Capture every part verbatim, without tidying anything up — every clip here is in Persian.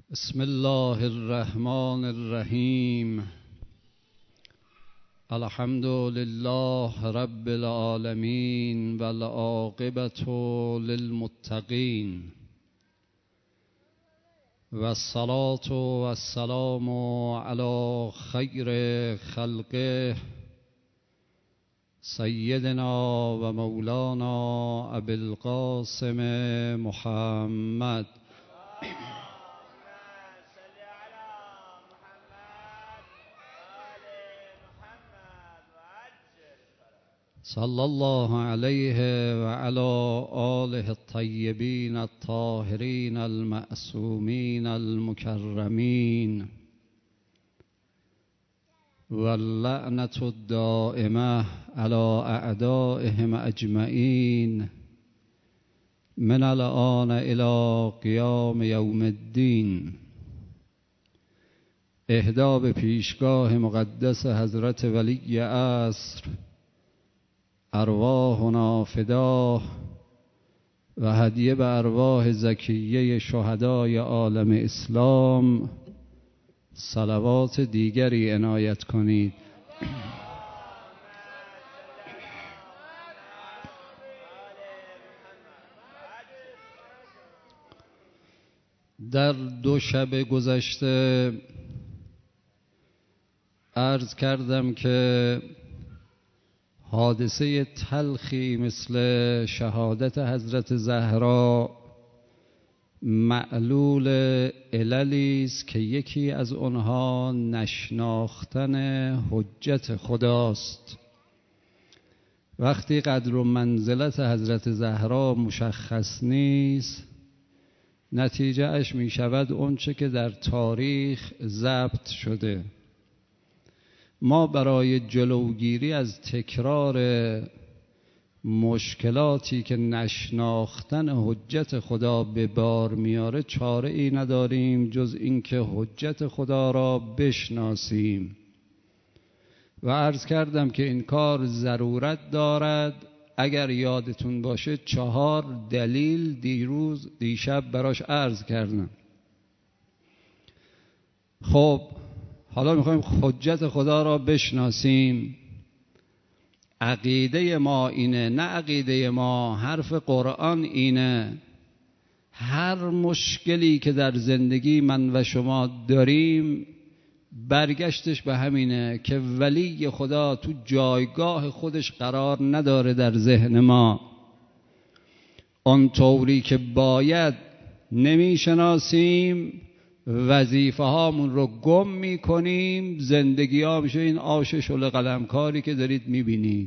بسم الله الرحمن الرحیم. الحمد لله رب العالمین والعاقبة للمتقین والصلاة والسلام علی خیر خلقه سیدنا و مولانا ابی القاسم محمد صلی الله علیه و علی آله الطیبین الطاهرین المعصومین المکرمین واللعنة الدائمة على اعدائهم اجمعین من الآن الی قیام یوم الدین. اهدا به پیشگاه مقدس حضرت ولی عصر، ارواحنا فدا، و هدیه به ارواح زکیه شهدای عالم اسلام صلوات دیگری عنایت کنید. در دو شب گذشته عرض کردم که حادثه تلخی مثل شهادت حضرت زهرا معلول عللی است که یکی از آنها نشناختن حجت خداست. وقتی قدر و منزلت حضرت زهرا مشخص نیست، نتیجه اش می شود اونچه که در تاریخ ضبط شده. ما برای جلوگیری از تکرار مشکلاتی که نشناختن حجت خدا به بار میاره چاره ای نداریم جز اینکه حجت خدا را بشناسیم. و عرض کردم که این کار ضرورت دارد. اگر یادتون باشه چهار دلیل دیروز دیشب براش عرض کردم. خب حالا میخوایم حجت خدا را بشناسیم. عقیده ما اینه، نه عقیده ما، حرف قرآن اینه. هر مشکلی که در زندگی من و شما داریم برگشتش به همینه که ولی خدا تو جایگاه خودش قرار نداره در ذهن ما. آن طوری که باید نمیشناسیم، وظیفه هامون رو گم میکنیم، زندگی ها میشه این آش شل قلمکاری که دارید میبینید.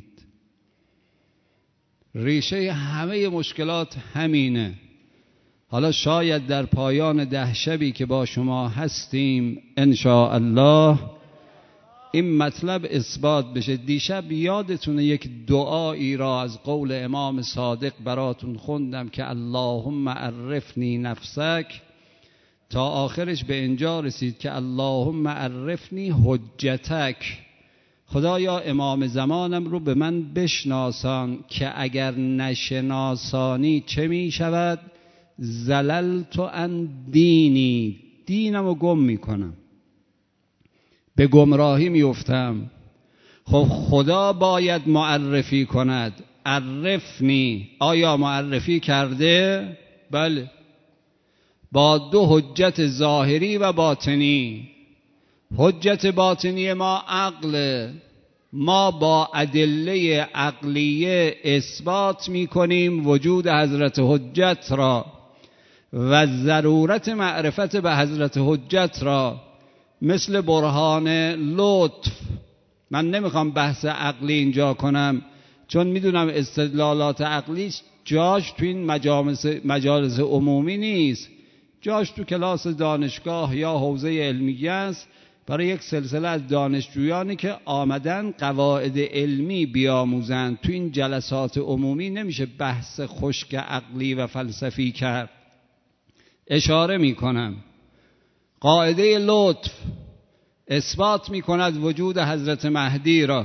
ریشه همه مشکلات همینه. حالا شاید در پایان ده شبی که با شما هستیم انشاء الله این مطلب اثبات بشه. دیشب یادتونه یک دعایی را از قول امام صادق براتون خوندم که اللهم عرفنی نفسک، تا آخرش به اینجا رسید که اللهم عرفنی حجتک. خدایا امام زمانم رو به من بشناسان که اگر نشناسانی چه می شود؟ زللت عن دینی، دینم رو گم می کنم، به گمراهی می افتم. خب خدا باید معرفی کند. عرفنی، آیا معرفی کرده؟ بله، با دو حجت ظاهری و باطنی. حجت باطنی ما عقل، ما با ادله عقلیه اثبات می کنیم وجود حضرت حجت را و ضرورت معرفت به حضرت حجت را، مثل برهان لطف. من نمیخوام بحث عقلی اینجا کنم چون میدونم استدلالات عقلی جاش تو این مجالس, مجالس عمومی نیست، جاش تو کلاس دانشگاه یا حوزه علمیه است برای یک سلسله از دانشجویانی که آمدن قواعد علمی بیاموزند. تو این جلسات عمومی نمیشه بحث خشک عقلی و فلسفی کرد. اشاره میکنم قاعده لطف اثبات میکند وجود حضرت مهدی را.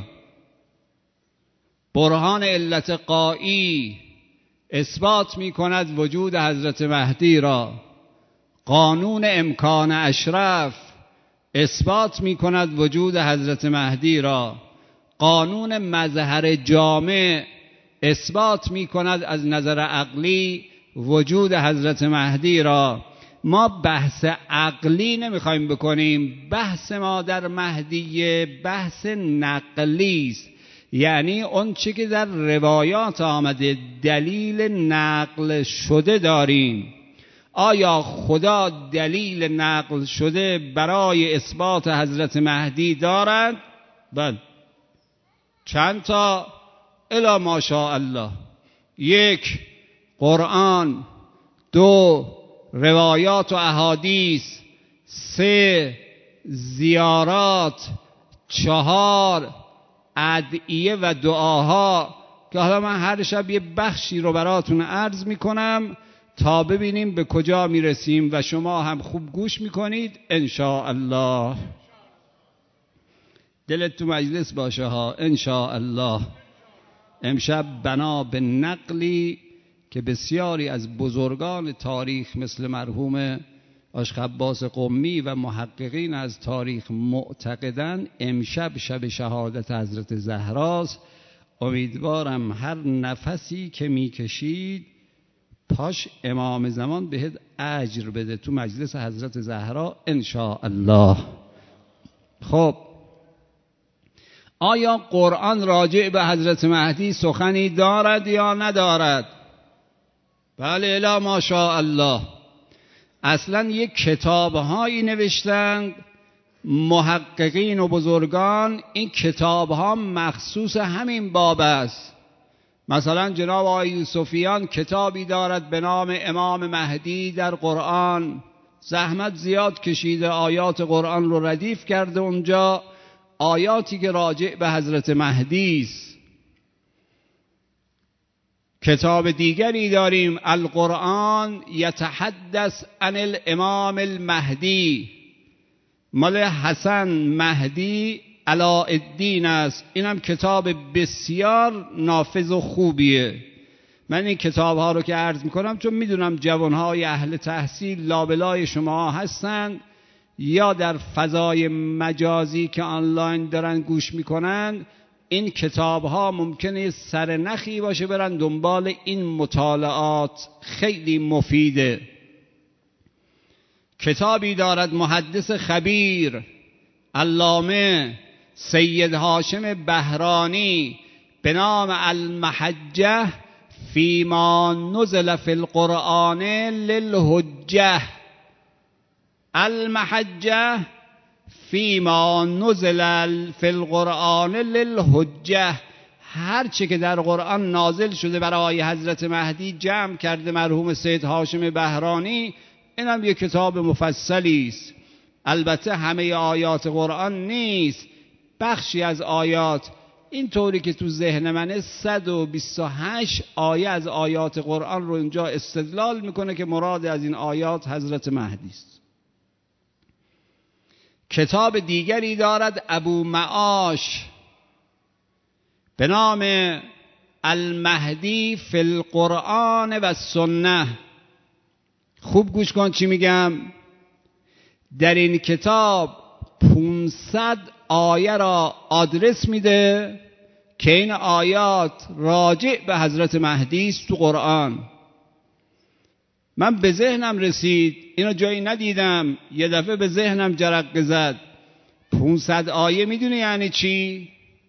برهان علت قایی اثبات میکند وجود حضرت مهدی را. قانون امکان اشرف اثبات می کند وجود حضرت مهدی را، قانون مظهر جامع اثبات می کند از نظر عقلی وجود حضرت مهدی را. ما بحث عقلی نمیخوایم بکنیم، بحث ما در مهدی بحث نقلی است، یعنی اون چی که در روایات آمده دلیل نقل شده داریم. آیا خدا دلیل نقل شده برای اثبات حضرت مهدی دارد؟ بله. چند تا؟ الا ماشاء الله. یک، قرآن. دو، روایات و احادیث. سه، زیارات. چهار، ادعیه و دعاها که حالا من هر شب یه بخشی رو براتون عرض میکنم تا ببینیم به کجا میرسیم و شما هم خوب گوش میکنید ان شاء الله. دلت تو مجلس باشه ها ان شاء الله. امشب بنا به نقلی که بسیاری از بزرگان تاریخ مثل مرحوم آشق عباس قمی و محققین از تاریخ معتقدن امشب شب شهادت حضرت زهراست. امیدوارم هر نفسی که میکشید پاش امام زمان بهت اجر بده تو مجلس حضرت زهرا ان شاء الله. خب آیا قرآن راجع به حضرت مهدی سخنی دارد یا ندارد؟ بله الا ماشاء الله. اصلا یک کتابهایی نوشتند محققین و بزرگان، این کتابها مخصوص همین باب است. مثلا جناب آقای یوسفیان کتابی دارد به نام امام مهدی در قرآن، زحمت زیاد کشیده آیات قرآن رو ردیف کرده اونجا، آیاتی که راجع به حضرت مهدی است. کتاب دیگری داریم القرآن یتحدث عن الامام المهدی، مال حسن مهدی علاءالدین است. اینم کتاب بسیار نافذ و خوبیه. من این کتاب ها رو که عرض میکنم چون میدونم جوانهای اهل تحصیل لابلای شما هستند یا در فضای مجازی که آنلاین دارن گوش میکنن، این کتاب ها ممکنه سر نخی باشه برن دنبال این مطالعات، خیلی مفیده. کتابی دارد محدث خبیر علامه سید هاشم بهرانی به نام المحجه فیما نزل فی القرآن للحجه. المحجه فیما نزل فی القرآن للحجه، هر چه که در قرآن نازل شده برای حضرت مهدی جمع کرده مرحوم سید هاشم بهرانی. اینم یک کتاب مفصلی است. البته همه آیات قرآن نیست، بخشی از آیات، اینطوری که تو ذهن منه صد و بیست و هشت آیه از آیات قرآن رو اینجا استدلال میکنه که مراد از این آیات حضرت مهدی است. کتاب دیگری دارد ابو معاش به نام المهدی فی القرآن و السنه. خوب گوش کن چی میگم. در این کتاب پانصد آیه را آدرس میده که این آیات راجع به حضرت مهدی است تو قرآن. من به ذهنم رسید، اینو جایی ندیدم، یه دفعه به ذهنم جرقه زد. پانصد آیه میدونی یعنی چی؟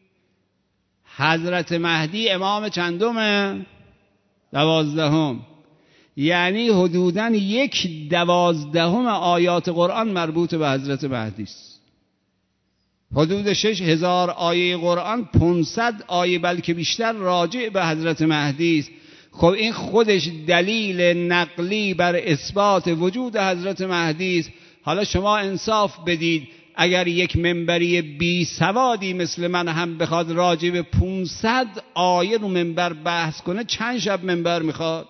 حضرت مهدی امام چندمه؟ دوازدهم. یعنی حدوداً یک دوازدهم آیات قرآن مربوط به حضرت مهدی است. حدود شش هزار آیه قرآن پانصد آیه بلکه بیشتر راجع به حضرت مهدی است. خب این خودش دلیل نقلی بر اثبات وجود حضرت مهدی است. حالا شما انصاف بدید، اگر یک منبری بی سوادی مثل من هم بخواد راجع به پانصد آیه رو منبر بحث کنه چند شب منبر میخواد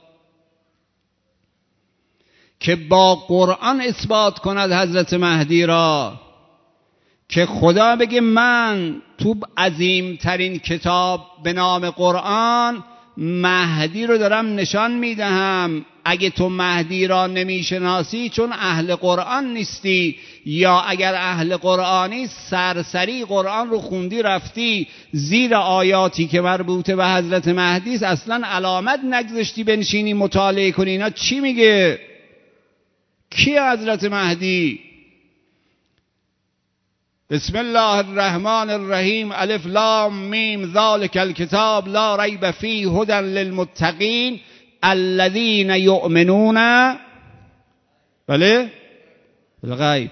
که با قرآن اثبات کند حضرت مهدی را، که خدا بگه من تو عظیم ترین کتاب به نام قرآن مهدی رو دارم نشان میدهم. اگه تو مهدی را نمیشناسی چون اهل قرآن نیستی، یا اگر اهل قرآنی سرسری قرآن رو خوندی رفتی زیر آیاتی که مربوط به حضرت مهدی است اصلا علامت نگذاشتی بنشینی مطالعه کنی اینا چی میگه، کی حضرت مهدی؟ بسم الله الرحمن الرحیم، الف لام میم ذالک الکتاب لا ریب فیه هدی للمتقین الذین یؤمنون بله بالغیب.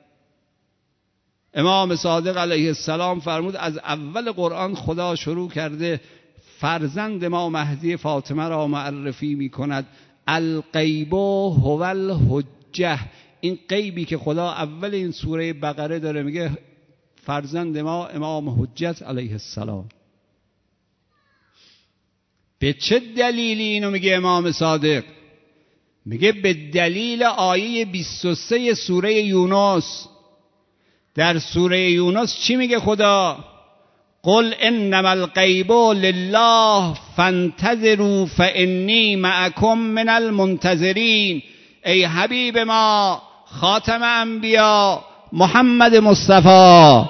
امام صادق علیه السلام فرمود از اول قرآن خدا شروع کرده فرزند ما مهدی فاطمه را معرفی می کند. الغیب هو الحجه، این غیبی که خدا اول این سوره بقره داره میگه فرزند ما امام حجت علیه السلام. به چه دلیلی اینو میگه امام صادق؟ میگه به دلیل آیه بیست و سه سوره یونس. در سوره یونس چی میگه خدا؟ قل انما الغیب لله فانتظروا فانی معکم من المنتظرین. ای حبیب ما خاتم انبیا محمد مصطفی،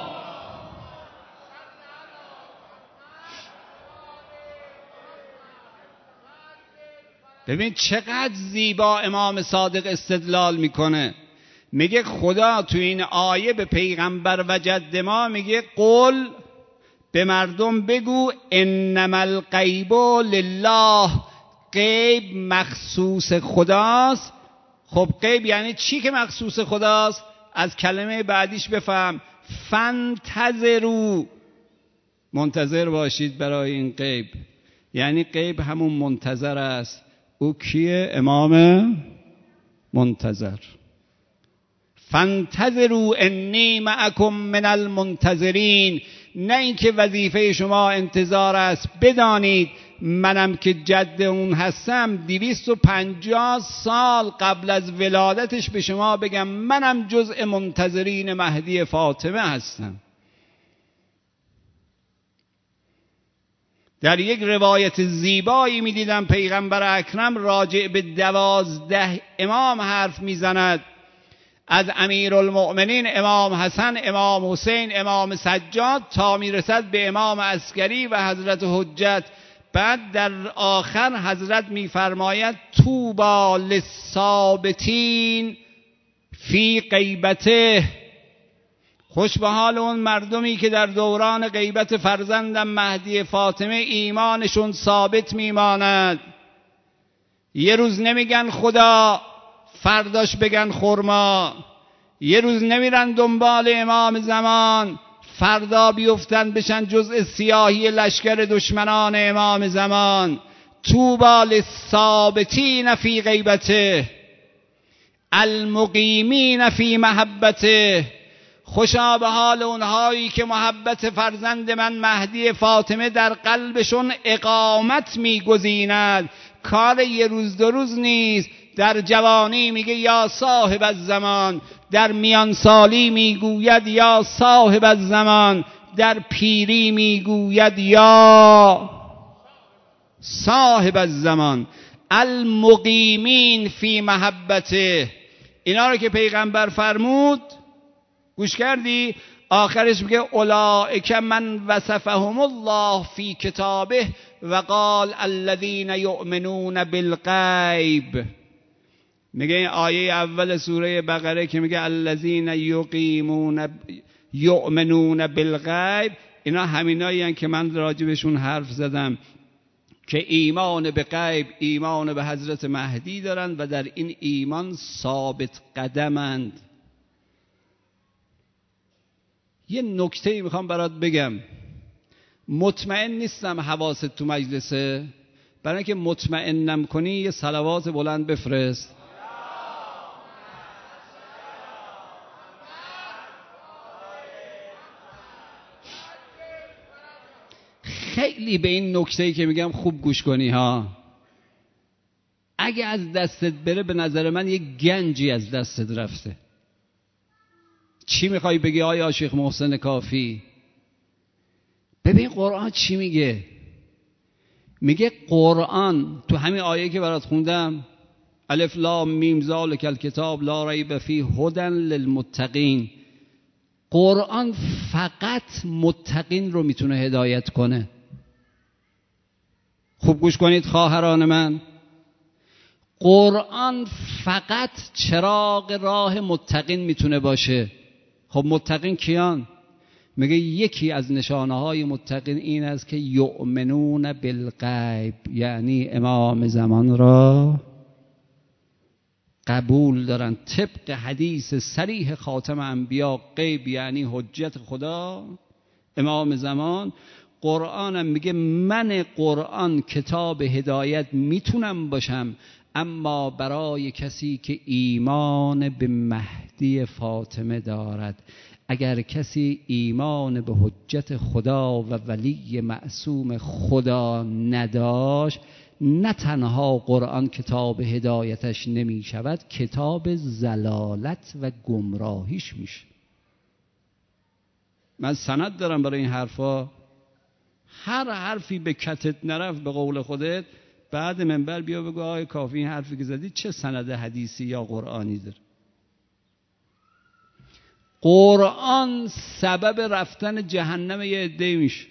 ببین چقدر زیبا امام صادق استدلال میکنه. میگه خدا تو این آیه به پیغمبر و جد ما میگه قل، به مردم بگو انما الغیب لله، غیب مخصوص خداست. خب غیب یعنی چی که مخصوص خداست؟ از کلمه بعدیش بفهم فانتظروا، منتظر باشید برای این غیب. یعنی غیب همون منتظر است. او کیه؟ امام منتظر. فانتظروا انی معکم من المنتظرین، نه اینکه وظیفه شما انتظار است، بدانید منم که جد اون هستم دویست و پنجاه سال قبل از ولادتش به شما بگم منم جزء منتظرین مهدی فاطمه هستم. در یک روایت زیبایی می‌دیدم پیغمبر اکرم راجع به دوازده امام حرف میزند، از امیرالمؤمنین امام حسن، امام حسین، امام سجاد تا میرسد به امام عسکری و حضرت حجت. بعد در آخر حضرت میفرماید طوبی للثابتین فی غیبته، خوش به حال اون مردمی که در دوران غیبت فرزندم مهدی فاطمه ایمانشون ثابت میماند. یه روز نمیگن خدا، فرداش بگن خرما. یه روز نمیرن دنبال امام زمان، فردا بیفتن بشن جزء سیاهی لشکر دشمنان امام زمان. طوبی للثابتین فی غیبته المقیمین فی محبته، خوشا به حال اونهایی که محبت فرزند من مهدی فاطمه در قلبشون اقامت میگزیند. کار یه روز دو روز نیست. در جوانی میگه یا صاحب الزمان، در میانسالی میگوید یا صاحب الزمان، در پیری میگوید یا صاحب الزمان. المقیمین فی محبته، اینا رو که پیغمبر فرمود گوش کردی؟ آخرش میگه اولئک من وصفهم الله فی کتابه و قال الذین یؤمنون بالغیب. میگه این آیه اول سوره بقره که میگه الذین یقیمون یؤمنون بالغیب، اینا همینایی هستند که من راجبشون حرف زدم که ایمان به غیب، ایمان به حضرت مهدی دارند و در این ایمان ثابت قدمند. یه نکته میخوام برات بگم، مطمئن نیستم حواست تو مجلسه، برای اینکه مطمئنم کنی یه صلوات بلند بفرست. خیلی به این نکته‌ای که میگم خوب گوش کنی ها. اگه از دستت بره به نظر من یک گنجی از دستت رفته. چی میخوای بگی آیا شیخ محسن کافی؟ ببین قرآن چی میگه. میگه قرآن تو همین آیه که برات خوندم الف لام میم ذالک الکتاب لا ریب فیه هدی للمتقین. قرآن فقط متقین رو میتونه هدایت کنه. خوب گوش کنید خواهران من، قرآن فقط چراغ راه متقین میتونه باشه. خب متقین کیان؟ میگه یکی از نشانه های متقین این است که یؤمنون بالغیب، یعنی امام زمان را قبول دارن. طبق حدیث صریح خاتم انبیا، غیب یعنی حجت خدا، امام زمان. قرآنم میگه من قرآن کتاب هدایت میتونم باشم، اما برای کسی که ایمان به مهدی فاطمه دارد. اگر کسی ایمان به حجت خدا و ولی معصوم خدا نداشت، نه تنها قرآن کتاب هدایتش نمی شود، کتاب زلالت و گمراهیش میشه. من سند دارم برای این حرفا. هر حرفی به کتت نرفت به قول خودت، بعد منبر بیا بگو آقای کافی این حرفی که زدی چه سند حدیثی یا قرآنی داره. قرآن سبب رفتن جهنم یه عده‌ای میشه.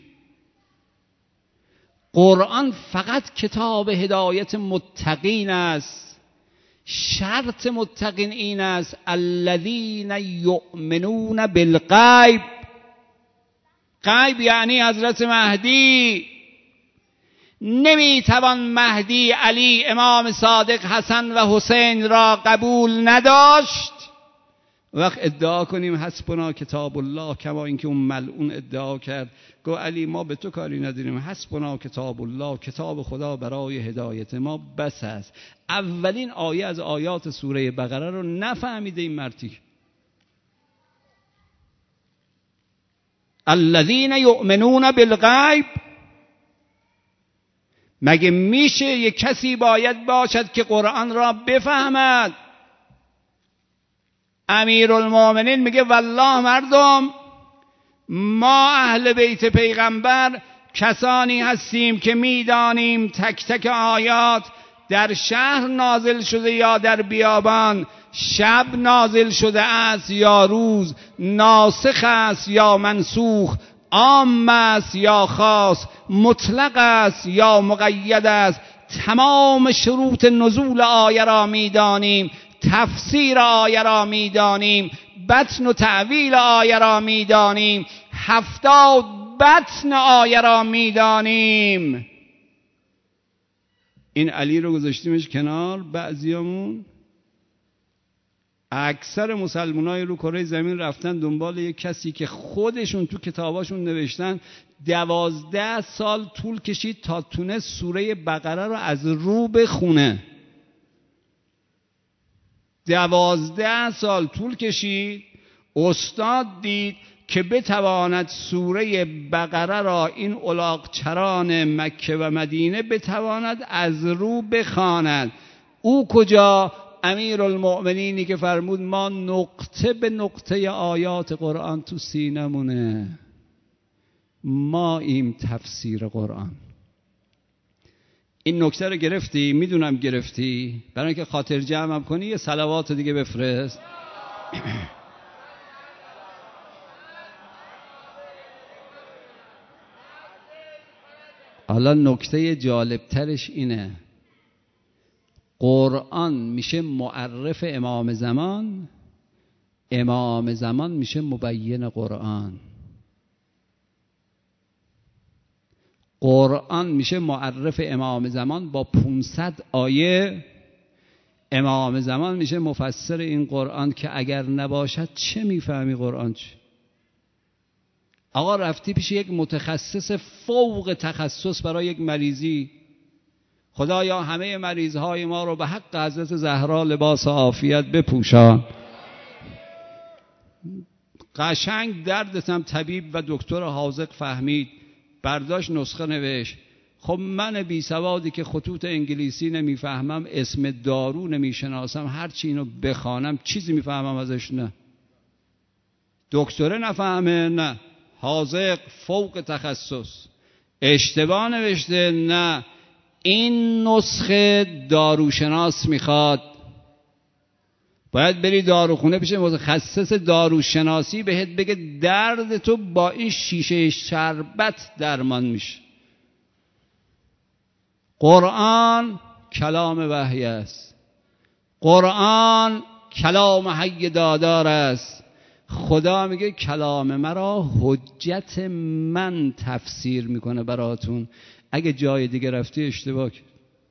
قرآن فقط کتاب هدایت متقین است. شرط متقین این است الذین یؤمنون بالغیب. غیب یعنی حضرت مهدی. نمیتوان مهدی، علی، امام صادق، حسن و حسین را قبول نداشت وقت ادعا کنیم حسبنا کتاب الله، کما اینکه اون ملعون ادعا کرد، گو علی ما به تو کاری نداریم، حسبنا کتاب الله، کتاب خدا برای هدایت ما بس است. اولین آیه از آیات سوره بقره رو نفهمیده این مرتی. الذین یؤمنون بالغیب. مگه میشه یک کسی باید باشد که قرآن را بفهمد؟ امیرالمومنین میگه والله مردم، ما اهل بیت پیغمبر کسانی هستیم که میدانیم تک تک آیات در شهر نازل شده یا در بیابان، شب نازل شده است یا روز، ناسخ است یا منسوخ، عام است یا خاص، مطلق است یا مقید است. تمام شروط نزول آیه را میدانیم، تفسیر آیه را میدانیم، بطن و تعویل آیه را میدانیم، هفتاد بطن آیه را میدانیم. این علی رو گذاشتیمش کنار. بعضیامون، اکثر مسلمانای رو کره زمین رفتن دنبال یک کسی که خودشون تو کتاباشون نوشتن دوازده سال طول کشید تا تونست سوره بقره رو از رو بخونه. دوازده سال طول کشید. استاد دید که بتواند سوره بقره را این الاغچران مکه و مدینه بتواند از رو بخواند. او کجا؟ امیرالمؤمنینی که فرمود ما نقطه به نقطه آیات قرآن تو سینمونه، ما ایم تفسیر قرآن. این نکته رو گرفتی؟ میدونم گرفتی. برای اینکه خاطر جمعم کنی یه صلوات دیگه بفرست. حالا نکته جالبترش اینه، قرآن میشه معرف امام زمان، امام زمان میشه مبین قرآن. قرآن میشه معرف امام زمان با پانصد آیه، امام زمان میشه مفسر این قرآن که اگر نباشد چه میفهمی قرآن چه؟ آقا رفتی پیش یک متخصص فوق تخصص برای یک مریضی، خدایا همه مریضهای ما رو به حق حضرت زهرا لباس عافیت بپوشان. قشنگ دردتم طبیب و دکتر حاذق فهمید، برداشت نسخه نوشت. خب من بی سوادی که خطوط انگلیسی نمیفهمم، اسم دارو نمیشناسم، هرچی اینو بخوانم چیزی میفهمم ازش؟ نه. دکتر نفهمه؟ نه. حاذق فوق تخصص اشتباه نوشته؟ نه. این نسخه داروشناس میخواد، باید بری داروخونه پیش متخصص داروشناسی بهت بگه درد تو با این شیشه شربت درمان میشه. قرآن کلام وحی است. قرآن کلام حی دادار است. خدا میگه کلام مرا حجت من تفسیر میکنه براتون. اگه جای دیگه رفتی اشتباه کرد.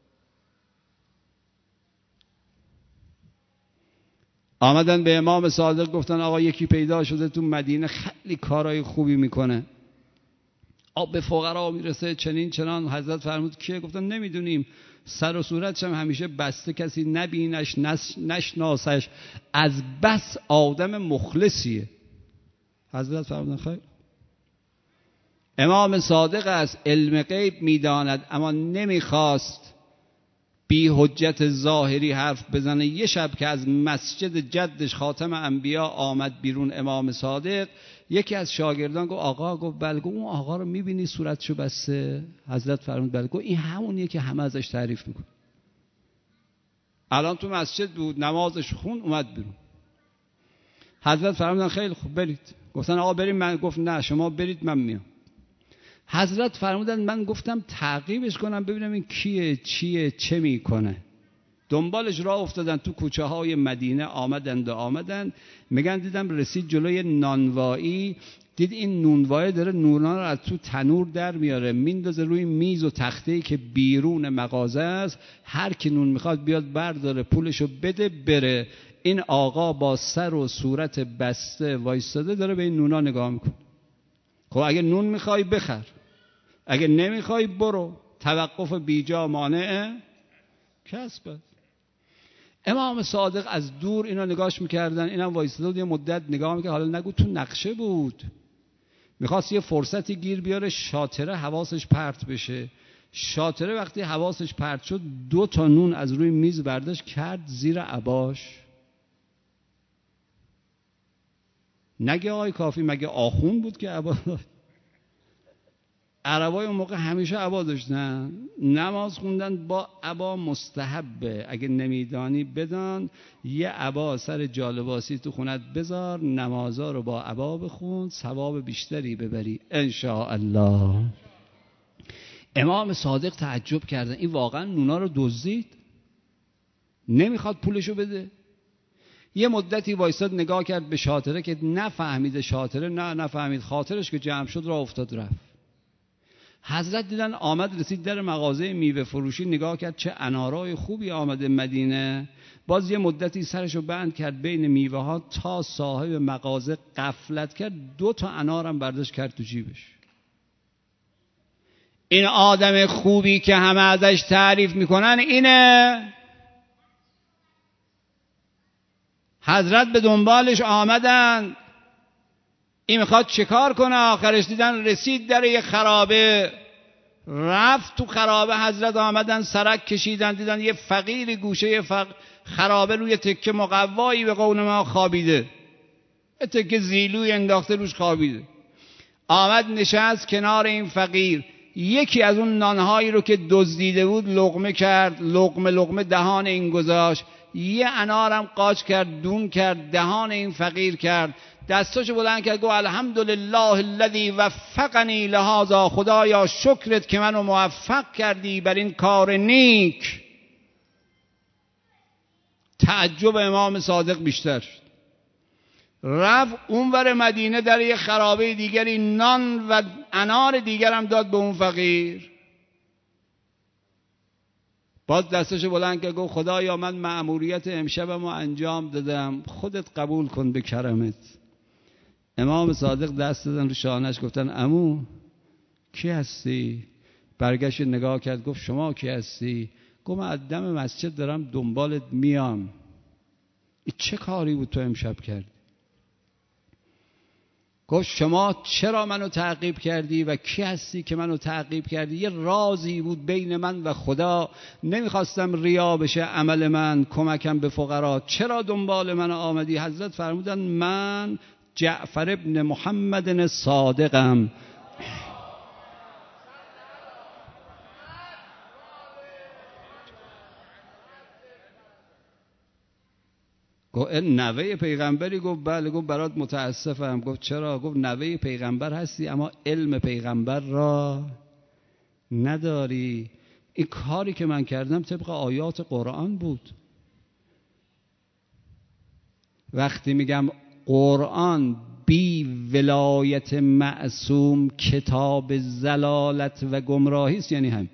آمدن به امام صادق گفتن آقا یکی پیدا شده تو مدینه خیلی کارهای خوبی میکنه، آب به فقرا میرسه، چنین چنان. حضرت فرمود کیه؟ گفتن نمیدونیم، سر و صورتش هم همیشه بسته، کسی نبینش نشناسش، از بس آدم مخلصیه. حضرت فرمودن خیر. امام صادق است، علم غیب میداند، اما نمیخواست بی حجت ظاهری حرف بزنه. یه شب که از مسجد جدش خاتم انبیا آمد بیرون امام صادق، یکی از شاگردان گفت آقا، گفت بله. گفت اون آقا رو میبینی صورتشو بسته؟ حضرت فرمود بله. گفت این همونیه که همه ازش تعریف میکن. الان تو مسجد بود، نمازش خون، اومد بیرون. حضرت فرمودن خیلی خوب برید. گفتن آقا بریم. من گفت نه شما برید من میام. حضرت فرمودن من گفتم تعقیبش کنم ببینم این کیه، چیه، چه میکنه. دنبالش راه افتادن تو کوچه های مدینه، آمدند و آمدند. میگن دیدم رسید جلوی نانوایی، دید این نونوایی داره نونا رو از تو تنور در میاره، میندازه روی میز و تخته‌ای که بیرون مغازه است. هر کی نون میخواد بیاد برداره پولشو بده بره. این آقا با سر و صورت بسته وایستاده داره به این نونا نگاه میکنه. خب اگه نون میخوای بخر، اگه نمیخوای برو. توقف بیجا مانع کسب. امام صادق از دور اینا نگاش میکردن، اینم وایساده بود یه مدت نگاه میکرد. حالا نگو تو نقشه بود، میخواست یه فرصتی گیر بیاره شاطره حواسش پرت بشه. شاطره وقتی حواسش پرت شد دو تا نون از روی میز برداشت کرد زیر عباش. نگه آقای کافی مگه آخون بود که عبا؟ عربای اون موقع همیشه عبا داشتن. نماز خوندن با عبا مستحبه. اگه نمیدانی بدان، یه عبا سر جالباسی تو خونت بذار، نمازا رو با عبا بخون، ثواب بیشتری ببری انشاءالله. امام صادق تعجب کردن این واقعا نونا رو دزدید؟ نمیخواد پولشو بده؟ یه مدتی وایساد نگاه کرد به شاطره که نفهمیده. شاطره نه نفهمید. خاطرش که جمع شد راه افتاد رفت. حضرت دیدن آمد رسید در مغازه میوه فروشی، نگاه کرد چه انارای خوبی آمده مدینه. باز یه مدتی سرشو بند کرد بین میوه ها تا صاحب مغازه غفلت کرد، دو تا انارم برداشت کرد تو جیبش. این آدم خوبی که همه ازش تعریف میکنن اینه. حضرت به دنبالش آمدن، این میخواد چیکار کنه. آخرش دیدن رسید در یه خرابه، رفت تو خرابه. حضرت آمدن سرک کشیدن، دیدن یه فقیر گوشه فق... خرابه روی تکه مقوایی به قول ما خوابیده، یه تکه زیلوی انداخته روش خوابیده. آمد نشست کنار این فقیر. یکی از اون نانهایی رو که دزدیده بود لقمه کرد، لقمه لقمه دهان این گذاشت. یه انارم قاچ کرد، دون کرد، دهان این فقیر کرد. دستاشو بلند کرد گفت الحمدلله الذی وفقنی لهذا. خدایا شکرت که منو موفق کردی بر این کار نیک. تعجب امام صادق بیشتر شد. رفت اونور مدینه در یه خرابه دیگری نان و انار دیگر هم داد به اون فقیر. باز دستشو بلند کرد گفت خدایا من مأموریت امشبمو انجام دادم، خودت قبول کن به کرمت. امام صادق دست دادن رو شانش، گفتن عمو کی هستی؟ برگشت نگاه کرد گفت شما کی هستی؟ گفت من از دم مسجد دارم دنبالت میام. این چه کاری بود تو امشب کردی؟ گفت شما چرا منو تعقیب کردی و کی هستی که منو تعقیب کردی؟ یه رازی بود بین من و خدا، نمیخواستم ریا بشه عمل من، کمکم به فقرا. چرا دنبال من آمدی؟ حضرت فرمودن من جعفر ابن محمد صادقم. گفت نوه پیغمبری؟ گفت بله. گفت برات متاسفم. گفت چرا؟ گفت نوه پیغمبر هستی اما علم پیغمبر را نداری. این کاری که من کردم طبق آیات قرآن بود. وقتی میگم قرآن بی ولایت معصوم کتاب زلالت و گمراهی است، یعنی هم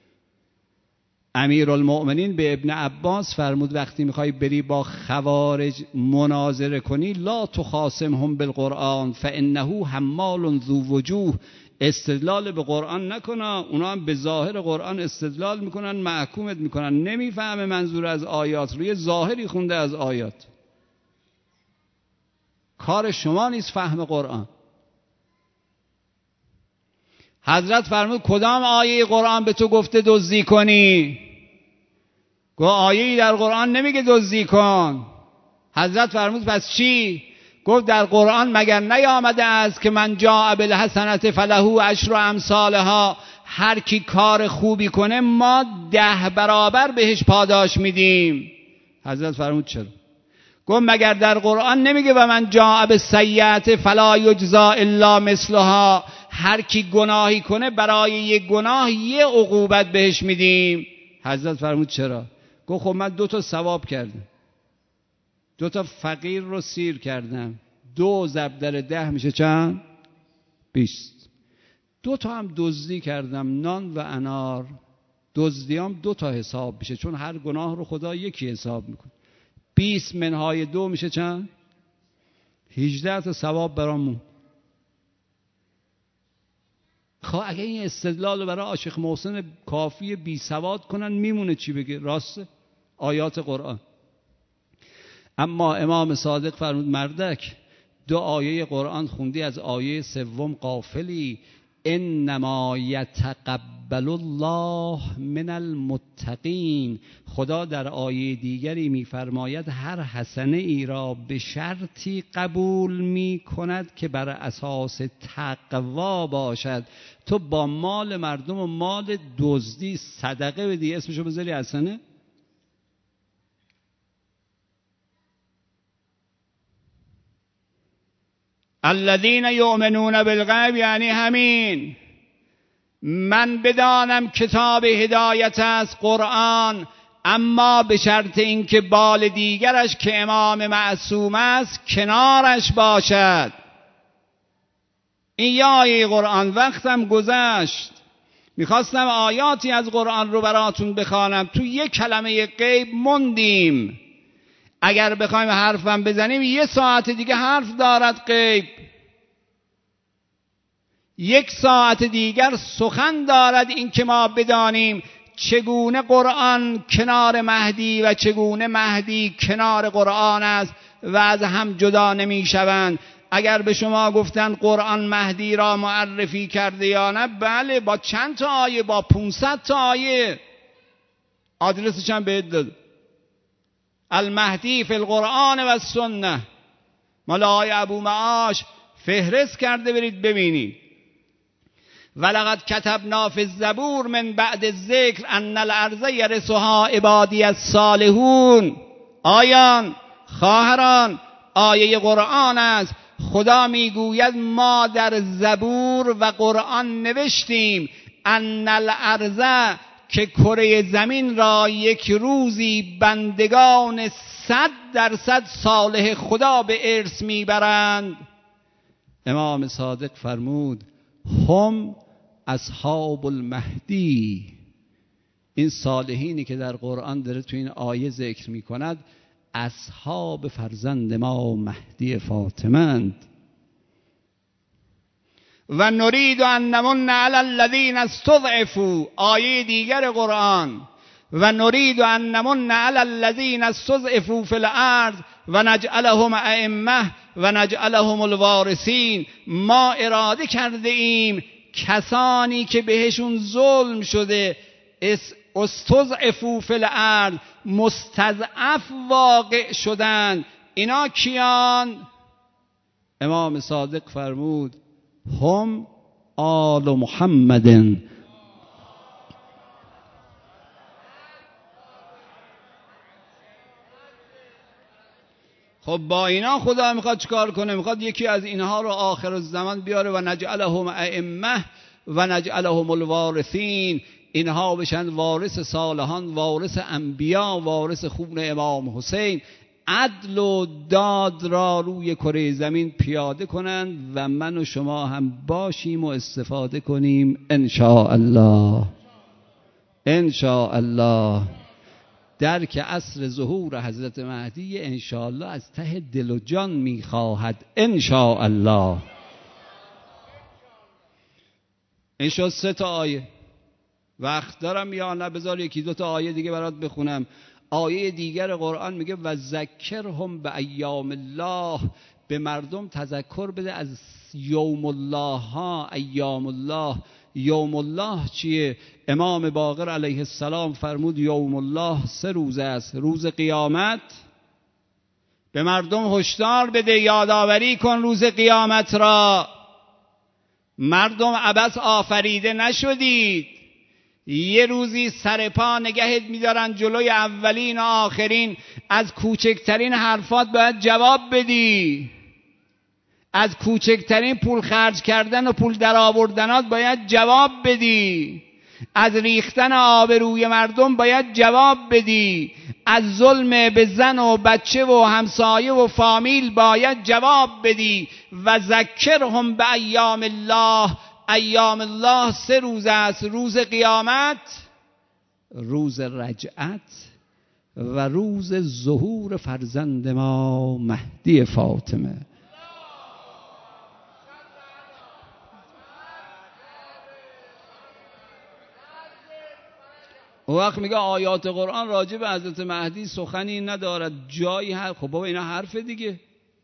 امیرالمؤمنین به ابن عباس فرمود وقتی میخوای بری با خوارج مناظره کنی لا تخاصمهم بالقرآن فانه حمال ذو وجوه. استدلال به قرآن نکنا، اونا هم به ظاهر قرآن استدلال میکنن، محکومت میکنن. نمیفهمه منظور از آیات، روی ظاهری خونده از آیات. کار شما نیست فهم قرآن. حضرت فرمود کدام آیه قرآن به تو گفته دزدی کنی؟ گفت آیه‌ای در قرآن نمیگه دزدی کن. حضرت فرمود پس چی؟ گفت در قرآن مگر نیامده است که من جاء بالحسنة فله عشر امثالها، هر کی کار خوبی کنه ما ده برابر بهش پاداش میدیم. حضرت فرمود چرا؟ گفت مگر در قرآن نمیگه و من جاء بالسیئة فلا یجزی الا مثلها، هر کی گناهی کنه برای یک گناه یه عقوبت بهش میدیم. حضرت فرمود چرا؟ گفت خب من دو تا ثواب کردم، دو تا فقیر رو سیر کردم، دو ضرب در ده میشه چند؟ بیست. دو تا هم دزدی کردم، نان و انار. دزدیام دو تا حساب میشه چون هر گناه رو خدا یکی حساب میکنه. بیست منهای دو میشه چند؟ هجده تا ثواب برامون. خب اگه این استدلال رو برای عاشق محسن کافی بی سواد کنن میمونه چی بگه؟ راسته آیات قرآن. اما امام صادق فرمود مردک دو آیه قرآن خوندی، از آیه سوم غافلی. انما یتقبل الله من المتقین. خدا در آیه دیگری می‌فرماید هر حسنه ای را به شرطی قبول می‌کند که بر اساس تقوا باشد. تو با مال مردم و مال دزدی صدقه بدی، اسمشو بذاری حسنه؟ الذین یؤمنون بالغیب یعنی همین. من بدانم کتاب هدایت است قرآن، اما به شرط اینکه بال دیگرش که امام معصوم است کنارش باشد. این یه آیه قرآن. وقتم گذشت، میخواستم آیاتی از قرآن رو براتون بخوانم، تو یک کلمه غیب موندیم. اگر بخوایم حرفم بزنیم یه ساعت دیگه حرف دارد غیب، یک ساعت دیگر سخن دارد. این که ما بدانیم چگونه قرآن کنار مهدی و چگونه مهدی کنار قرآن است و از هم جدا نمی شوند. اگر به شما گفتن قرآن مهدی را معرفی کرده یا نه، بله، با چند تا آیه؟ با پونصد تا آیه. آدرسش هم بهت داد، المهدی فی القرآن و السنه. مال آقای ابو معاش فهرست کرده، برید ببینید. ولقد کتبنا فی الزبور من بعد الذکر ان الارض یرثها عبادی الصالحون. آیان خواهران، آیه قرآن است. خدا میگوید ما در زبور و قرآن نوشتیم ان الارض، که کره زمین را یک روزی بندگان صد درصد صالح خدا به ارث میبرند. امام صادق فرمود هم اصحاب المهدی. این صالحینی که در قرآن داره تو این آیه ذکر میکند اصحاب فرزند ما مهدی فاطمه. و نرید ان نمن علی الذین استضعفوا. آیه دیگر قرآن، و نرید ان نمن علی الذین استضعفوا فی الارض و نجعلهم ائمه و نجعلهم الوارثین. ما اراده کرده ایم کسانی که بهشون ظلم شده، استضعفوا فی الارض، مستضعف واقع شدند، اینا کیان؟ امام صادق فرمود هم آل محمد. خب با اینا خدا میخواد چیکار کنه؟ میخواد یکی از اینها رو آخر الزمان بیاره و نجعلهم ائمه و نجعلهم الوارثین، اینها بشن وارث صالحان، وارث انبیا، وارث خون امام حسین، عدل و داد را روی کره زمین پیاده کنند و من و شما هم باشیم و استفاده کنیم ان شاء الله. ان شاء الله درک عصر ظهور حضرت مهدی ان شاء الله از ته دل و جان میخواهد ان شاء الله. این شد سه تا آیه. وقت دارم یا نه؟ بذار یکی دو تا آیه دیگه برات بخونم. آیه دیگر قرآن میگه و ذکرهم به ایام الله، به مردم تذکر بده از یوم الله ها. ایام الله، یوم الله چیه؟ امام باقر علیه السلام فرمود یوم الله سه روز است. روز قیامت به مردم هشدار بده، یادآوری کن روز قیامت را. مردم عبث آفریده نشدید، یه روزی سر پا نگهت میدارن جلوی اولین و آخرین، از کوچکترین حرفات باید جواب بدی، از کوچکترین پول خرج کردن و پول در آوردنات باید جواب بدی، از ریختن آبروی مردم باید جواب بدی، از ظلم به زن و بچه و همسایه و فامیل باید جواب بدی. و ذکرهم به ایام الله، ایام الله سه روز است: روز قیامت، روز رجعت و روز ظهور فرزند ما مهدی فاطمه. اون وقت میگه آیات قرآن راجع به حضرت مهدی سخنی ندارد، جایی هست. خب بابا اینا حرف دیگه.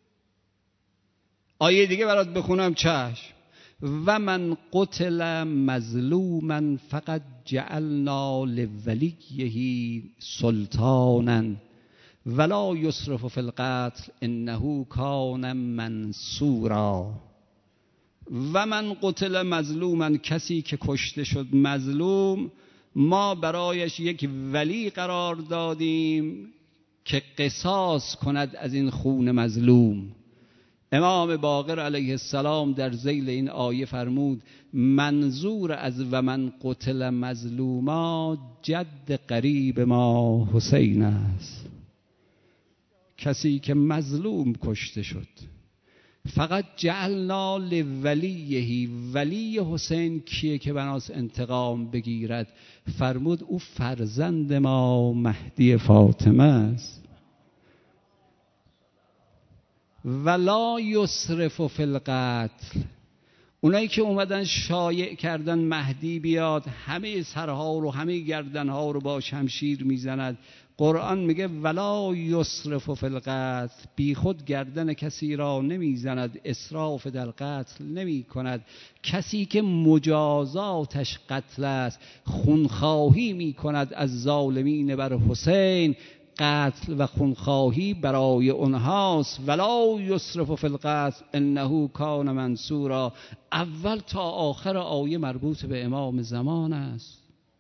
آیه دیگه برات بخونم، چشم. و من قتل مظلوما فقد جعلنا لولیه سلطانا ولا یسرف فی القتل انه کان منصورا. و من قتل مظلوما، کسی که کشته شد مظلوم، ما برایش یک ولی قرار دادیم که قصاص کند از این خون مظلوم. امام باقر علیه السلام در ذیل این آیه فرمود منظور از و من قتل مظلوما جد قریب ما حسین است، کسی که مظلوم کشته شد. فقط جعلنا لولیه، ولی حسین کیه که بناس انتقام بگیرد؟ فرمود او فرزند ما مهدی فاطمه است. ولا یسرف فی القتل، اونایی که اومدن شایع کردن مهدی بیاد، همه سرها رو همه گردنها رو با شمشیر میزند. قرآن میگه ولا یسرف فی القتل، بی خود گردن کسی را نمیزند، اسراف در قتل نمی کند. کسی که مجازاتش قتل است، خونخواهی می کند از ظالمین بر حسین، قتل و خونخواهی برای اونهاست. ولا یسرف فی القتل انه کان منصورا. اول تا آخر آیه مربوط به امام زمان است.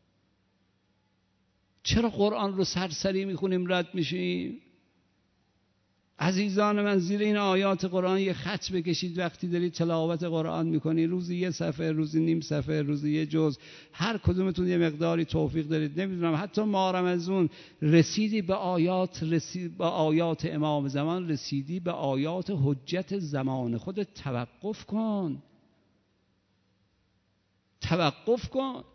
چرا قرآن رو سرسری میخونیم رد میشیم؟ عزیزان من، زیر این آیات قرآن یه خط بکشید. وقتی دارید تلاوت قرآن میکنید، روزی یه صفحه، روزی نیم صفحه، روزی یه جز، هر کدومتون یه مقداری توفیق دارید، نمیدونم حتی ما رمضان رسیدی به آیات، رسید به آیات امام زمان، رسیدی به آیات حجت زمان خودت، توقف کن، توقف کن.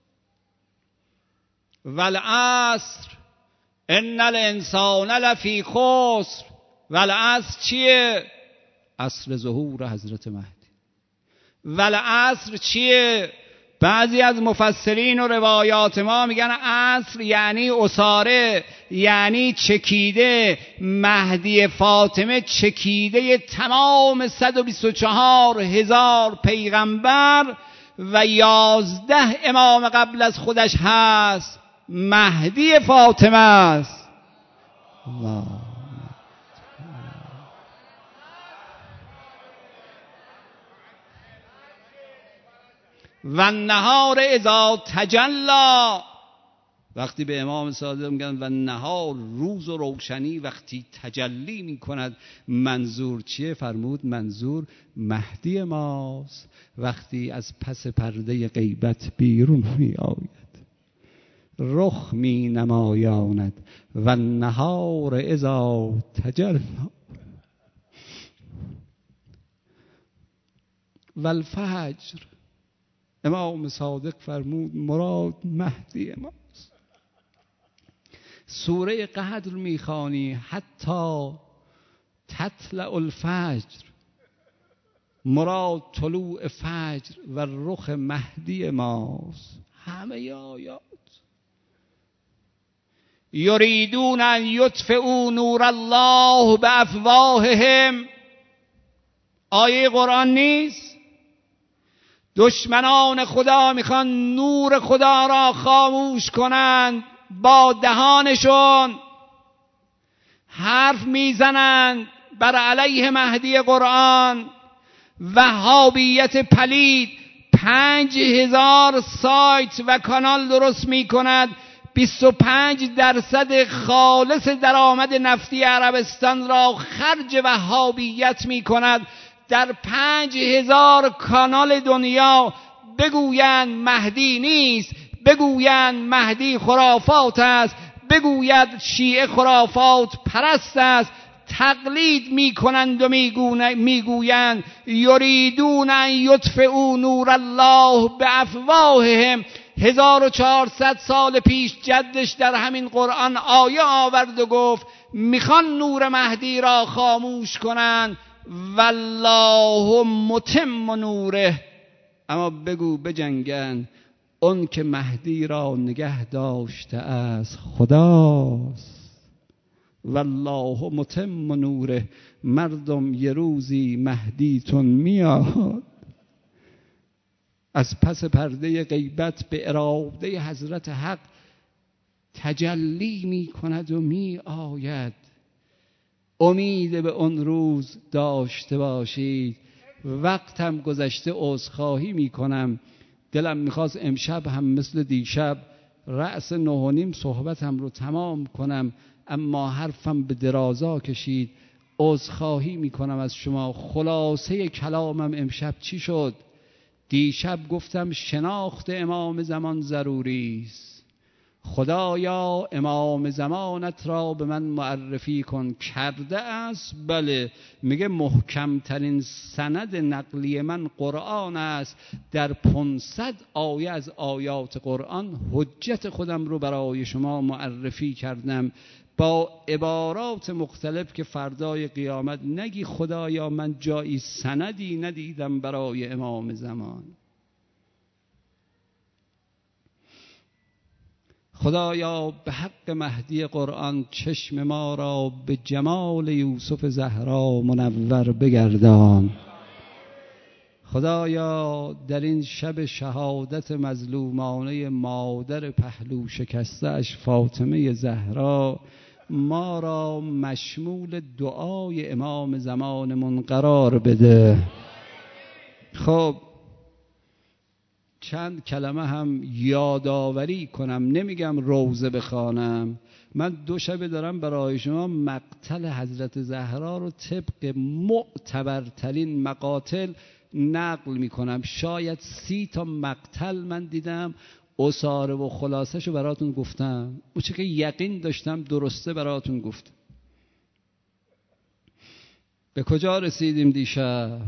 والعصر ان الانسان لفی خسر. والعصر چیه؟ عصر ظهور حضرت مهدی. والعصر چیه؟ بعضی از مفسرین و روایات ما میگن عصر یعنی اساره، یعنی چکیده. مهدی فاطمه چکیده تمام صد و بیست و چهار هزار پیغمبر و یازده امام قبل از خودش هست. مهدی فاطمه است. الله. و النهار اذا تجلی، وقتی به امام صادق میگن و نهار روز و روشنی وقتی تجلی میکند منظور چیه؟ فرمود منظور مهدی ماست وقتی از پس پرده غیبت بیرون می آید رخ می نمایاند و نهار اذا تجلی و الفجر. امام صادق فرمود مراد مهدی ماست. سوره قدر میخوانی حتی تطلع الفجر، مراد طلوع فجر و رخ مهدی ماست. همه آیات یریدون ان یطفئوا نور الله بافواههم، آیه قرآن نیست؟ دشمنان خدا میخوان نور خدا را خاموش کنند، با دهانشون حرف میزنند بر علیه مهدی قرآن. وهابیت پلید پنج هزار سایت و کانال درست میکند، بیست و پنج درصد خالص درآمد نفتی عربستان را خرج وهابیت میکند. در پنج هزار کانال دنیا بگویند مهدی نیست، بگویند مهدی خرافات است، بگوید شیعه خرافات پرست است، تقلید میکنند و میگویند یریدون ان یطفئوا نور الله بافواههم. هزار و چهارصد سال پیش جدش در همین قرآن آیه آورد و گفت میخوان نور مهدی را خاموش کنند، والله متم نوره. اما بگو بجنگن، اون که مهدی را نگه داشته است خداست. والله متم نوره. مردم یه روزی مهدیتون میاد، از پس پرده غیبت به اراده حضرت حق تجلی می کند و می آید. امید به اون روز داشته باشید. وقتم گذشته، عذرخواهی می کنم. دلم میخواست امشب هم مثل دیشب رأس نه و نیم صحبتم رو تمام کنم، اما حرفم به درازا کشید. عذرخواهی می کنم از شما. خلاصه کلامم امشب چی شد؟ دیشب گفتم شناخت امام زمان ضروری است. خدایا امام زمانت را به من معرفی کن. کرده است؟ بله. میگه محکم ترین سند نقلی من قرآن است. در پانصد آیه از آیات قرآن حجت خودم رو برای شما معرفی کردم با عبارات مختلف که فردای قیامت نگی خدایا من جایی سندی ندیدم برای امام زمان. خدایا به حق مهدی قرآن چشم ما را به جمال یوسف زهرا منور بگردان. خدایا در این شب شهادت مظلومانه مادر پهلو شکسته اش فاطمه زهرا ما را مشمول دعای امام زمانمون قرار بده. خب چند کلمه هم یادآوری کنم، نمیگم روزه بخوانم. من دو شبه دارم برای شما مقتل حضرت زهرا رو طبق معتبرترین مقاتل نقل میکنم. شاید سی تا مقتل من دیدم، اصاره و خلاصه شو براتون گفتم. اون چه که یقین داشتم درسته براتون گفتم. به کجا رسیدیم دیشب؟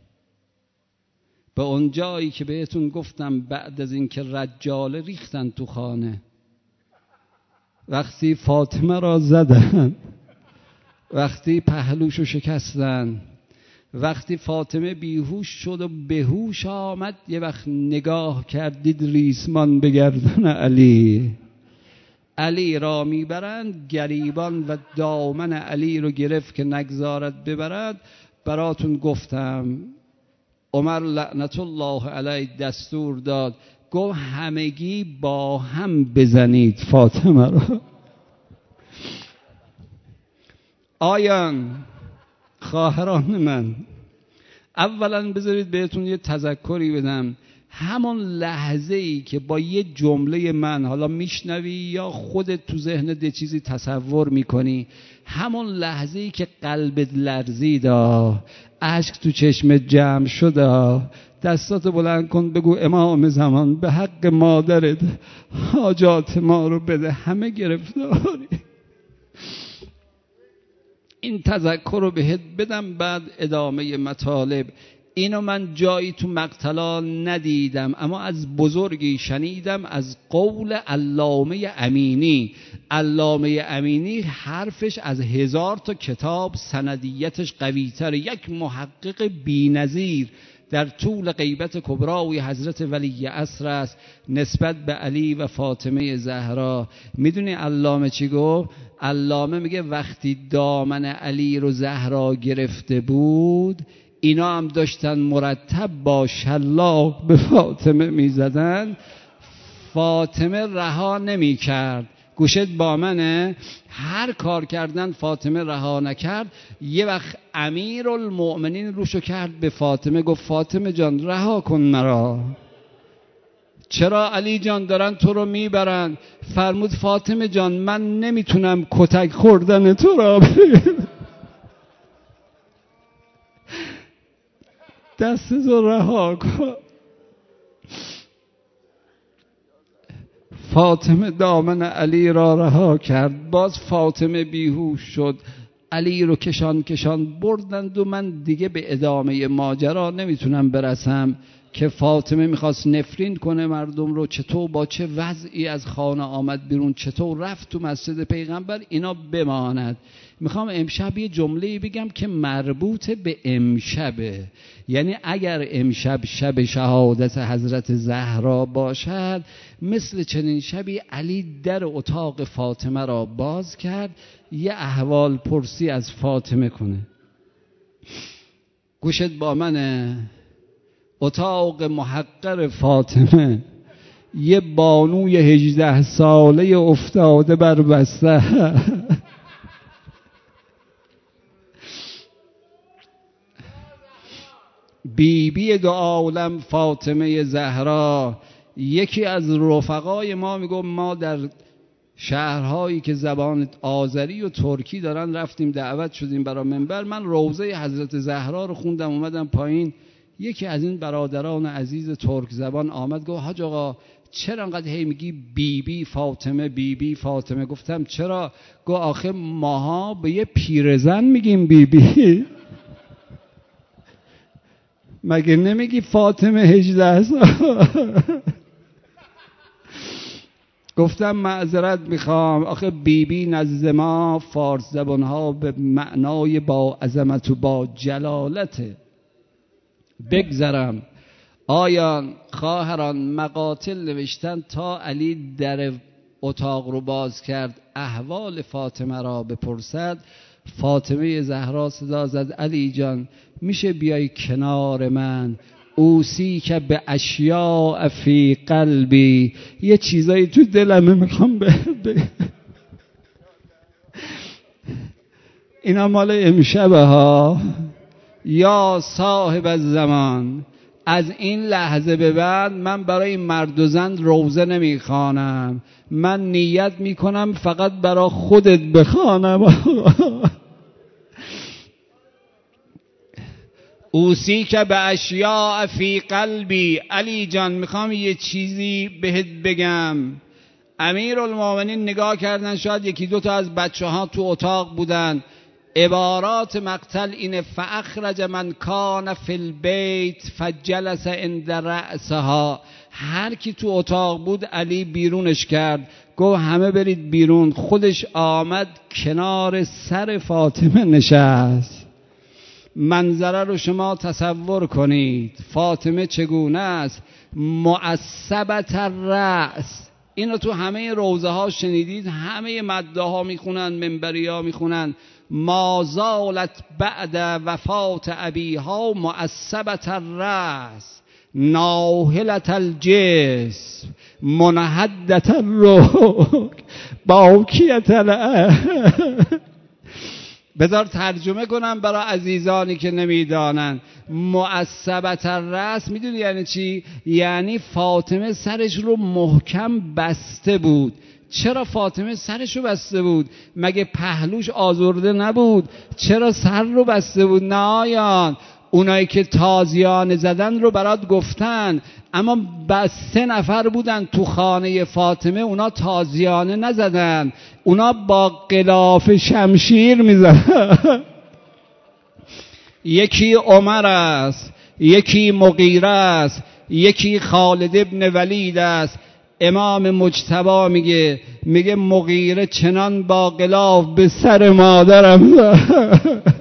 به اون جایی که بهتون گفتم بعد از این که رجاله ریختن تو خانه، وقتی فاطمه را زدن، وقتی پهلوشو شکستن، وقتی فاطمه بیهوش شد و بهوش آمد، یه وقت نگاه کردید ریسمان به گردن علی. علی را میبرند، گریبان و دامن علی رو گرفت که نگذارد ببرد. براتون گفتم عمر لعنت الله علیه دستور داد، گفت همگی با هم بزنید فاطمه رو. آیان خواهران من، اولا بذارید بهتون یه تذکری بدم. همون لحظه ای که با یه جمله من حالا میشنوی یا خودت تو ذهنت یه چیزی تصور میکنی، همون لحظه ای که قلبت لرزید، اشک تو چشمت جمع شد، دستاتو بلند کن بگو امام زمان به حق مادرت حاجات ما رو بده، همه گرفتاری. این تذکر رو بهت بدم بعد ادامه مطالب. اینو من جایی تو مقتلا ندیدم، اما از بزرگی شنیدم، از قول علامه امینی. علامه امینی حرفش از هزار تا کتاب سندیتش قوی‌تر، یک محقق بی‌نظیر در طول غیبت کبراوی حضرت ولی عصر است نسبت به علی و فاطمه زهرا. میدونی علامه چی گفت؟ علامه میگه وقتی دامن علی رو زهرا گرفته بود، اینا هم داشتن مرتب با شلاق به فاطمه میزدن، فاطمه رها نمی کرد. گوشت با منه؟ هر کار کردن فاطمه رها نکرد. یه وقت امیرالمؤمنین روشو کرد به فاطمه، گفت فاطمه جان رها کن مرا. چرا علی جان دارن تو رو میبرن؟ فرمود فاطمه جان من نمیتونم کتک خوردن تو را دست تو رها کن. فاطمه دامن علی را رها کرد، باز فاطمه بیهوش شد، علی رو کشان کشان بردند و من دیگه به ادامه ماجرا نمیتونم برسم که فاطمه میخواست نفرین کنه مردم رو، چطور با چه وضعی از خانه آمد بیرون، چطور رفت تو مسجد پیغمبر، اینا بماند. میخوام امشب یه جمله بگم که مربوط به امشبه، یعنی اگر امشب شب شهادت حضرت زهرا باشد، مثل چنین شبی علی در اتاق فاطمه را باز کرد، یه احوال پرسی از فاطمه کنه. گوشت با منه؟ اتاق محقر فاطمه، یه بانوی هجده ساله افتاده بر بسته، بی بی دو عالم فاطمه زهرا. یکی از رفقای ما میگه ما در شهرهایی که زبان آذری و ترکی دارن رفتیم دعوت شدیم برای منبر، من روضه حضرت زهرا رو خوندم اومدم پایین، یکی از این برادران عزیز ترک زبان آمد گفت حاج آقا چرا انقدر هی میگی بی بی فاطمه بی بی فاطمه؟ گفتم چرا؟ گفت آخه ماها به یه پیرزن میگیم بی بی، مگه نمیگی فاطمه هجده سال؟ گفتم معذرت میخوام، آخه بی بی نزد ما فارس زبانها به معنای با عظمت و با جلالته. بگذرم. آیان خواهران مقاتل نوشتن تا علی در اتاق رو باز کرد احوال فاطمه را بپرسد، فاطمه زهرا صدا زد علی جان میشه بیای کنار من؟ اوسی که به اشیاء فی قلبی، یه چیزایی تو دلمه میخوام بگم. اینا مال امشبه ها. یا صاحب الزمان، از این لحظه به بعد من برای مرد و زن روزه نمیخوانم، من نیت میکنم فقط برای خودت بخوانم. اوسی که به اشیاء فی قلبی، علی جان میخوام یه چیزی بهت بگم. امیرالمومنین نگاه کردن، شاید یکی دو تا از بچه ها تو اتاق بودن. عبارات مقتل اینه: فاخرج من کان فی البیت فجلس عند رأسها. هر کی تو اتاق بود علی بیرونش کرد، گفت همه برید بیرون. خودش آمد کنار سر فاطمه نشست. منظره رو شما تصور کنید، فاطمه چگونه است؟ معصبت الرأس. اینو تو همه روزه ها شنیدید، همه مده ها میخونن، منبری ها میخونن. ما زالت بعد وفات ابیها معصبت الرأس ناهلت الجسم منحدت الرکب باکیت العهد. بذار ترجمه کنم برای عزیزانی که نمیدانن. معصبت الرأس میدونی یعنی چی؟ یعنی فاطمه سرش رو محکم بسته بود. چرا فاطمه سرش رو بسته بود؟ مگه پهلوش آزرده نبود؟ چرا سر رو بسته بود؟ نه آیان، اونایی که تازیانه زدن رو برات گفتن، اما بس سه نفر بودن تو خانه فاطمه، اونا تازیانه نزدن، اونا با غلاف شمشیر میزدن. یکی عمر است، یکی مغیره است، یکی خالد ابن ولید است. امام مجتبی میگه میگه مغیره چنان با غلاف به سر مادرم زد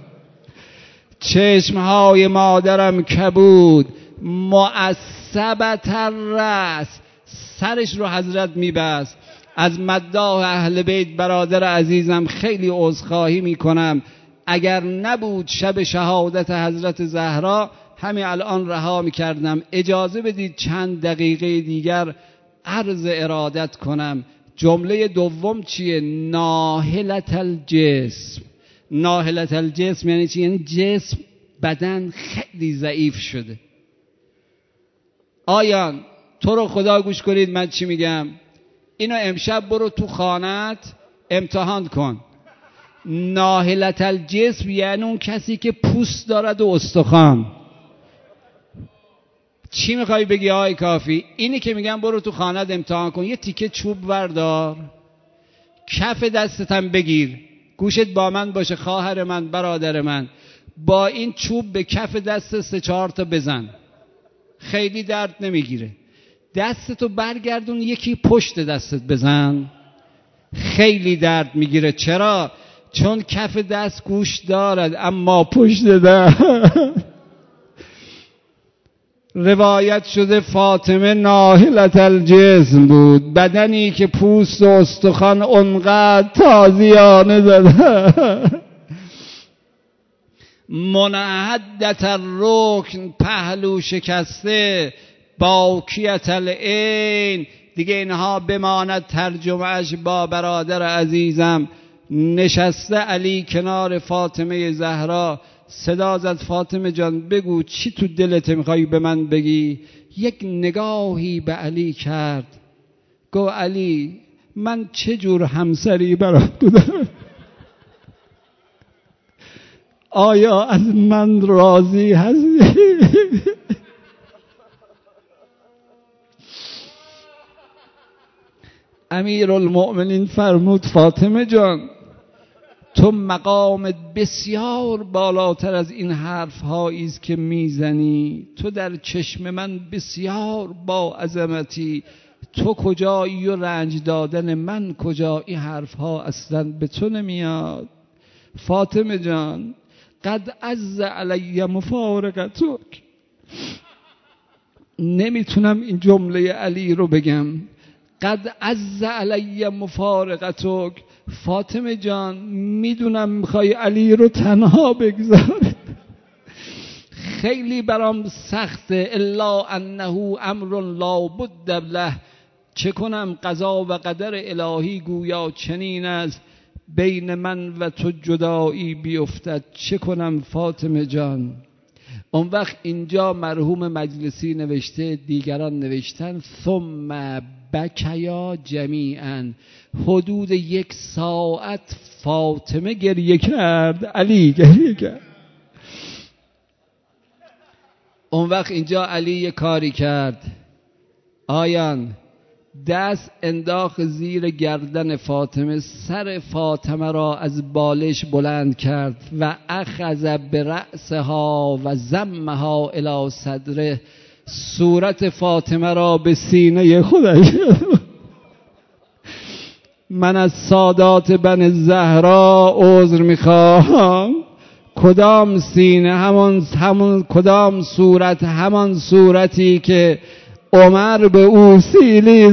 چشمهای مادرم کبود. معصبت الرأس، سرش رو حضرت میبست. از مداح اهل بیت برادر عزیزم خیلی عذرخواهی میکنم، اگر نبود شب شهادت حضرت زهرا همین الان رها میکردم. اجازه بدید چند دقیقه دیگر عرض ارادت کنم. جمله دوم چیه؟ ناهلت الجسم. ناهلت الجسم یعنی چی؟ یعنی جسم، بدن خیلی ضعیف شده. آیان تو رو خدا گوش کنید من چی میگم. اینو امشب برو تو خانت امتحان کن. ناهلت الجسم یعنی اون کسی که پوست دارد و استخوان. چی میخوای بگی آی کافی؟ اینی که میگم برو تو خانت امتحان کن. یه تیکه چوب بردار، کف دستتم بگیر، گوشت با من باشه خواهر من، برادر من، با این چوب به کف دست سه چهار تا بزن، خیلی درد نمیگیره. دستتو برگردون یکی پشت دستت بزن، خیلی درد میگیره. چرا؟ چون کف دست گوش دارد اما پشت دست. روایت شده فاطمه ناهلت الجسم بود، بدنی که پوست و استخوان اونقدر تازیانه زده. منعدت الرکن، پهلو شکسته. باکیت العین، دیگه اینها بماند ترجمهش با برادر عزیزم. نشسته علی کنار فاطمه زهرا، صدا زد فاطمه جان بگو چی تو دلت میخوای به من بگی؟ یک نگاهی به علی کرد، گو علی من چه جور همسری برات بودم؟ آیا از من راضی هستی؟ امیرالمؤمنین فرمود فاطمه جان تو مقامت بسیار بالاتر از این حرف هایی است که میزنی. تو در چشم من بسیار با عظمتی، تو کجایی و رنج دادن من کجا؟ این حرف ها اصلا به تو نمیاد. فاطمه جان قد عز علی مفارقتک، نمیتونم این جمله علی رو بگم. قد عز علی مفارقتک، فاطمه جان میدونم میخوای علی رو تنها بگذاری، خیلی برام سخته. الا انه امر لا بد له، چه کنم قضا و قدر الهی گویا چنین است، بین من و تو جدایی بیفتد، چه کنم فاطمه جان؟ اون وقت اینجا مرحوم مجلسی نوشته، دیگران نوشتن ثم بکیا جمیعا، حدود یک ساعت فاطمه گریه کرد، علی گریه کرد. اون وقت اینجا علی یک کاری کرد آیان، دست انداخت زیر گردن فاطمه، سر فاطمه را از بالش بلند کرد و اخذ برأسها و ضمها الی صدره، صورت فاطمه را به سینه خودش. من از سادات بن زهرا عذر میخواهم، کدام سینه؟ همون همون کدام صورت؟ همان صورتی که عمر به او سیلی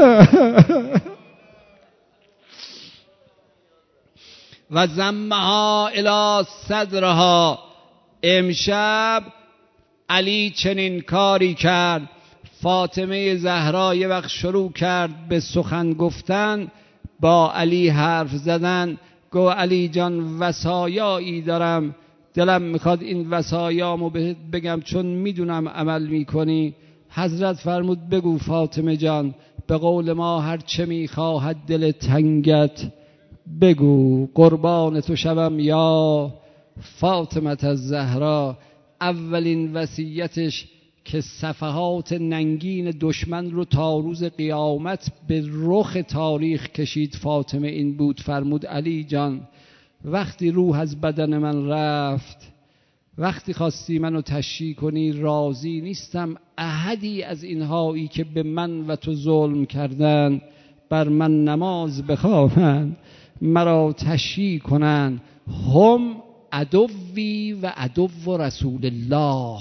و ضمها الی صدرها. امشب علی چنین کاری کرد. فاطمه زهرا یه وقت شروع کرد به سخن گفتن، با علی حرف زدن، گو علی جان وصایایی دارم، دلم میخواد این وصایامو بهت بگم چون میدونم عمل میکنی. حضرت فرمود بگو فاطمه جان، به قول ما هر چه میخواهد دل تنگت بگو، قربان تو شوم یا فاطمه الزهرا. اولین وصیتش که صفحات ننگین دشمن رو تا روز قیامت به رخ تاریخ کشید فاطمه این بود. فرمود علی جان وقتی روح از بدن من رفت، وقتی خواستی منو تشییع کنی، راضی نیستم احدی از اینهایی که به من و تو ظلم کردن بر من نماز بخوانند، مرا تشییع کنند. هم عدوی و عدو رسول الله.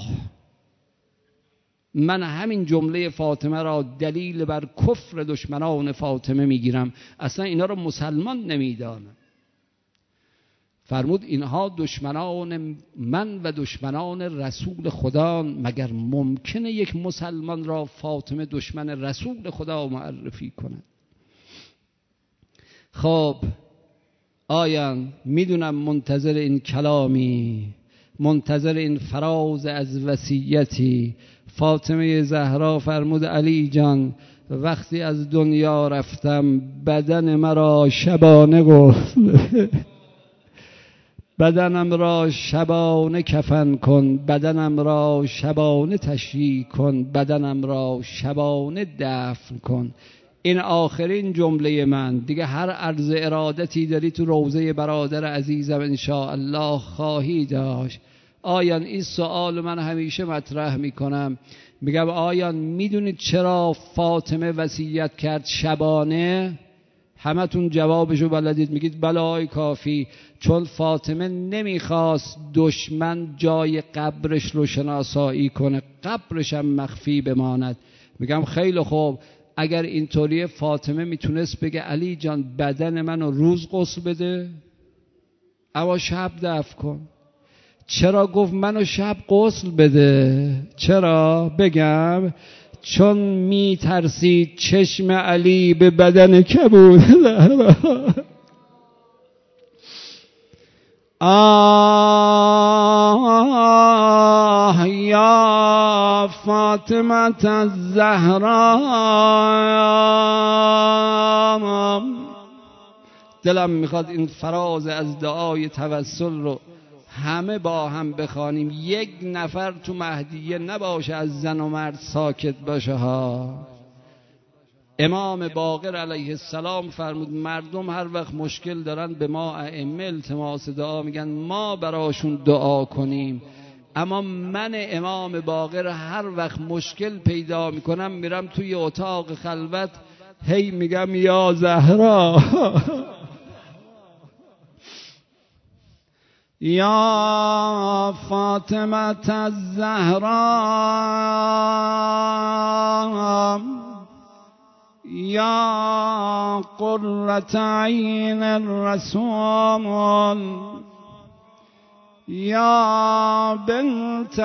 من همین جمله فاطمه را دلیل بر کفر دشمنان فاطمه میگیرم، اصلا اینا را مسلمان نمیدانم. فرمود اینها دشمنان من و دشمنان رسول خدا، مگر ممکنه یک مسلمان را فاطمه دشمن رسول خدا معرفی کند؟ خب آیان میدونم منتظر این کلامی، منتظر این فراز از وصیتی. فاطمه زهرا فرمود علی جان وقتی از دنیا رفتم بدن مرا شبانه غسل بدنم را شبانه کفن کن، بدنم را شبانه تشییع کن، بدنم را شبانه دفن کن. این آخرین جمله من دیگه. هر عرض ارادتی داری تو روضه برادر عزیزم انشاءالله خواهی داشت. آیان این سوال من همیشه مطرح میکنم، میگم آیان میدونید چرا فاطمه وصیت کرد شبانه؟ همتون جوابشو بلدید، میگید بلای کافی. چون فاطمه نمیخواست دشمن جای قبرش رو شناسایی کنه، قبرش هم مخفی بماند. میگم خیلی خوب، اگر اینطوری فاطمه میتونست بگه علی جان بدن منو روز غسل بده اما شب دفن کن. چرا گفت منو شب غسل بده؟ چرا؟ بگم چون میترسید چشم علی به بدن کبود. آه یا فاطمه الزهرا، دلم میخواد این فراز از دعای توسل رو همه با هم بخوانیم. یک نفر تو مهدیه نباشه از زن و مرد ساکت باشه ها. امام باقر علیه السلام فرمود مردم هر وقت مشکل دارن به ما ائمه التماس دعا میگن، ما براشون دعا کنیم. اما من امام باقر هر وقت مشکل پیدا میکنم میرم توی اتاق خلوت هی میگم یا زهرا یا فاطمه الزهرا، یا قرة عین الرسول، یا بنت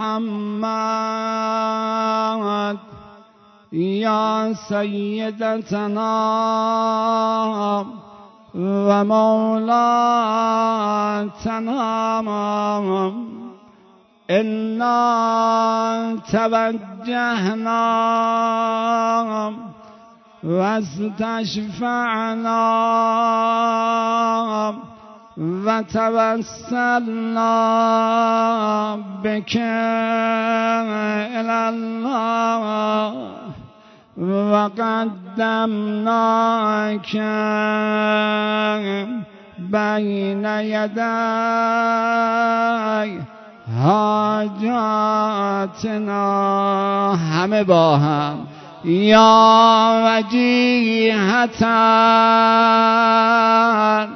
محمد، یا سیدتنا و مولاتنا، انا توجهنا و استشفعنا و توسلنا بک الی الله و قدمناک بین یدی حاجاتنا. همه با هم یا وجیهتا